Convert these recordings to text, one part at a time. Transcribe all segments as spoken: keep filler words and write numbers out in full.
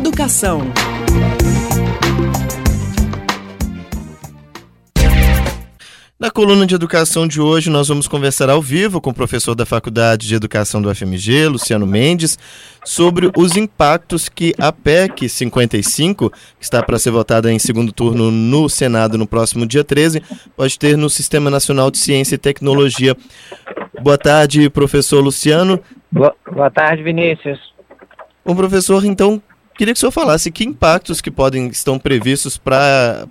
Educação. Na coluna de educação de hoje, nós vamos conversar ao vivo com o professor da Faculdade de Educação do U F M G, Luciano Mendes, sobre os impactos que a P E C cinquenta e cinco, que está para ser votada em segundo turno no Senado no próximo dia treze, pode ter no Sistema Nacional de Ciência e Tecnologia. Boa tarde, professor Luciano. Boa, boa tarde, Vinícius. Bom, professor, então, queria que o senhor falasse que impactos que podem, estão previstos para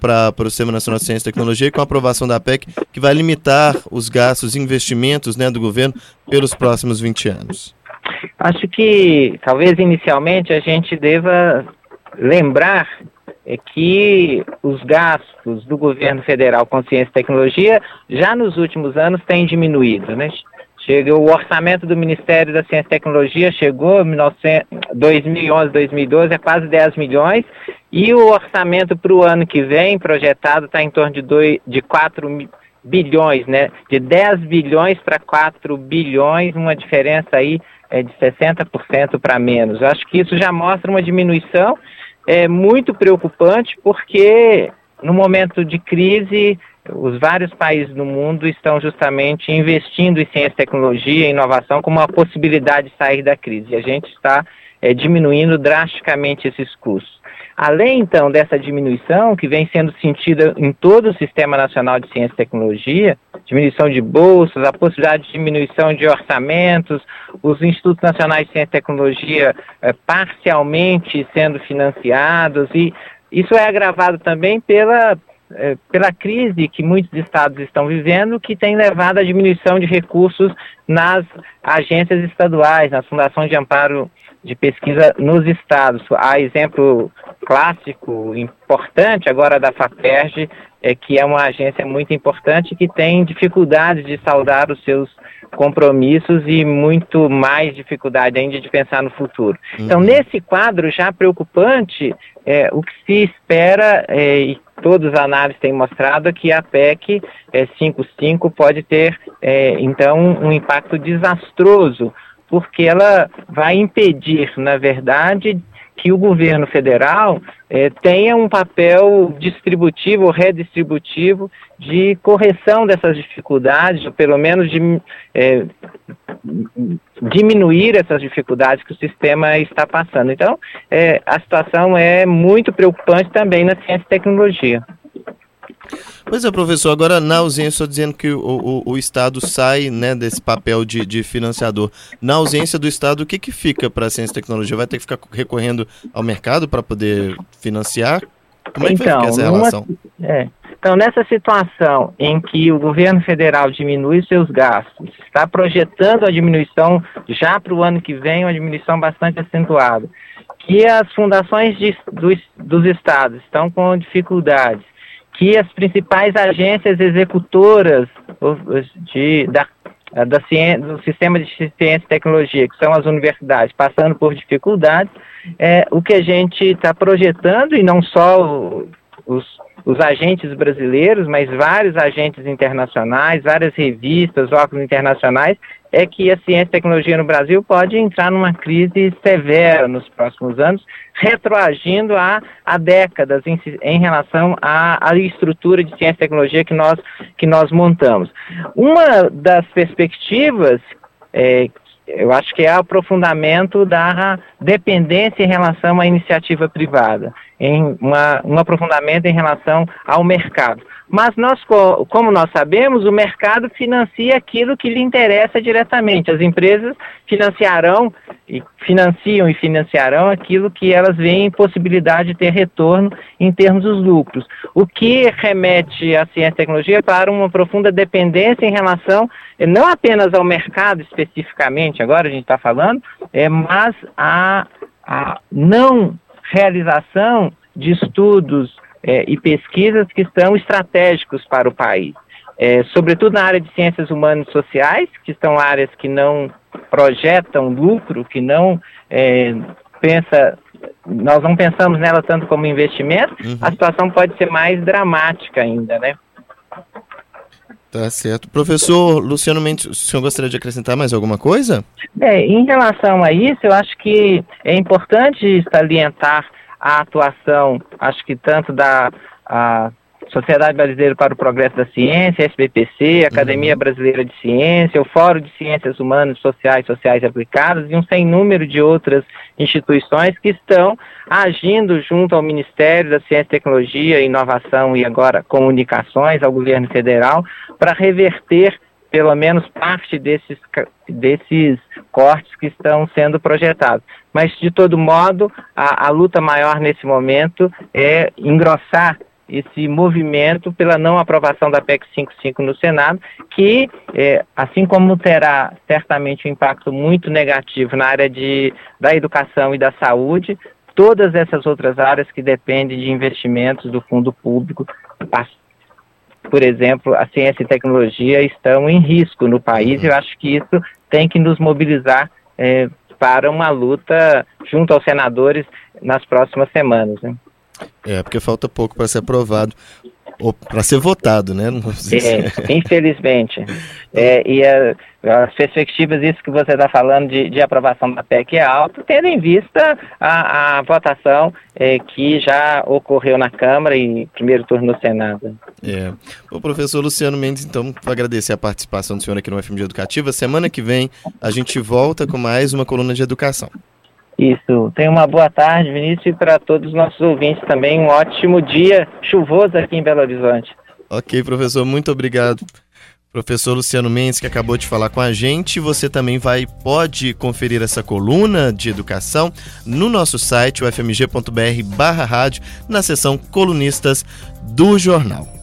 o Sistema Nacional de Ciência e Tecnologia com a aprovação da P E C, que vai limitar os gastos e investimentos, né, do governo pelos próximos vinte anos. Acho que, talvez inicialmente, a gente deva lembrar é, que os gastos do governo federal com ciência e tecnologia já nos últimos anos têm diminuído, né? Chega, o orçamento do Ministério da Ciência e Tecnologia chegou em dois mil e onze, dois mil e doze a quase dez milhões, e o orçamento para o ano que vem projetado está em torno de, dois, de quatro bilhões, né? De dez bilhões para quatro bilhões, uma diferença aí é, de sessenta por cento para menos. Eu acho que isso já mostra uma diminuição é, muito preocupante, porque no momento de crise os vários países do mundo estão justamente investindo em ciência, tecnologia e inovação como uma possibilidade de sair da crise. E a gente está é, diminuindo drasticamente esses custos. Além, então, dessa diminuição, que vem sendo sentida em todo o Sistema Nacional de Ciência e Tecnologia, diminuição de bolsas, a possibilidade de diminuição de orçamentos, os Institutos Nacionais de Ciência e Tecnologia é, parcialmente sendo financiados, e isso é agravado também pela... pela crise que muitos estados estão vivendo, que tem levado à diminuição de recursos nas agências estaduais, nas fundações de amparo de pesquisa nos estados. Há exemplo clássico, importante, agora da FAPERJ, é, que é uma agência muito importante que tem dificuldades de saldar os seus compromissos e muito mais dificuldade ainda de pensar no futuro. Uhum. Então, nesse quadro já preocupante, é, o que se espera, é, e todas as análises têm mostrado, que a P E C é, cinquenta e cinco pode ter, é, então, um impacto desastroso, porque ela vai impedir, na verdade, que o governo federal eh, tenha um papel distributivo ou redistributivo de correção dessas dificuldades, ou pelo menos de eh, diminuir essas dificuldades que o sistema está passando. Então, eh, a situação é muito preocupante também na ciência e tecnologia. Pois é, professor, agora na ausência, estou dizendo que o, o, o Estado sai, né, desse papel de, de financiador. Na ausência do Estado, o que, que fica para a ciência e tecnologia? Vai ter que ficar recorrendo ao mercado para poder financiar? Como é que então, vai ficar essa relação? Numa, é, então, nessa situação em que o governo federal diminui seus gastos, está projetando a diminuição já para o ano que vem, uma diminuição bastante acentuada, que as fundações de, dos, dos estados estão com dificuldades, que as principais agências executoras de, da, da ciência, do sistema de ciência e tecnologia, que são as universidades, passando por dificuldades, é, o que a gente está projetando, e não só os, os agentes brasileiros, mas vários agentes internacionais, várias revistas, órgãos internacionais, é que a ciência e tecnologia no Brasil pode entrar numa crise severa nos próximos anos, retroagindo a, a décadas em, em relação à, à estrutura de ciência e tecnologia que nós, que nós montamos. Uma das perspectivas, é, eu acho que é o aprofundamento da dependência em relação à iniciativa privada, em uma, um aprofundamento em relação ao mercado. Mas nós, como nós sabemos, o mercado financia aquilo que lhe interessa diretamente. As empresas financiarão, e financiam e financiarão aquilo que elas veem possibilidade de ter retorno em termos dos lucros. O que remete à ciência e tecnologia para uma profunda dependência em relação, não apenas ao mercado especificamente, agora a gente está falando, é, mas a, a não realização de estudos É, e pesquisas que são estratégicos para o país, é, sobretudo na área de ciências humanas e sociais, que são áreas que não projetam lucro, que não é, pensa, nós não pensamos nela tanto como investimento. Uhum. A situação pode ser mais dramática ainda, né? Tá certo. Professor Luciano Mendes, o senhor gostaria de acrescentar mais alguma coisa? É, em relação a isso, eu acho que é importante salientar a atuação, acho que tanto da a Sociedade Brasileira para o Progresso da Ciência, S B P C, Academia uhum. Brasileira de Ciência, o Fórum de Ciências Humanas, Sociais, Sociais e Aplicadas e um sem número de outras instituições que estão agindo junto ao Ministério da Ciência, Tecnologia, Inovação e agora Comunicações, ao governo federal, para reverter pelo menos parte desses, desses cortes que estão sendo projetados. Mas, de todo modo, a, a luta maior nesse momento é engrossar esse movimento pela não aprovação da P E C cinquenta e cinco no Senado, que, é, assim como terá certamente um impacto muito negativo na área de, da educação e da saúde, todas essas outras áreas que dependem de investimentos do fundo público, por exemplo, a ciência e tecnologia estão em risco no país, e eu acho que isso tem que nos mobilizar é, para uma luta junto aos senadores nas próximas semanas, né? É, porque falta pouco para ser aprovado, ou para ser votado, né? Não é, infelizmente. É, e a, as perspectivas, isso que você está falando de, de aprovação da P E C é alto, tendo em vista a, a votação é, que já ocorreu na Câmara e primeiro turno no Senado. É. O professor Luciano Mendes, então, vou agradecer a participação do senhor aqui no F M G Educativa. Semana que vem a gente volta com mais uma coluna de educação. Isso. Tenha uma boa tarde, Vinícius, e para todos os nossos ouvintes também um ótimo dia chuvoso aqui em Belo Horizonte. Ok, professor, muito obrigado. Professor Luciano Mendes, que acabou de falar com a gente. Você também vai, pode conferir essa coluna de educação no nosso site, u f m g ponto b r barra rádio, na seção Colunistas do Jornal.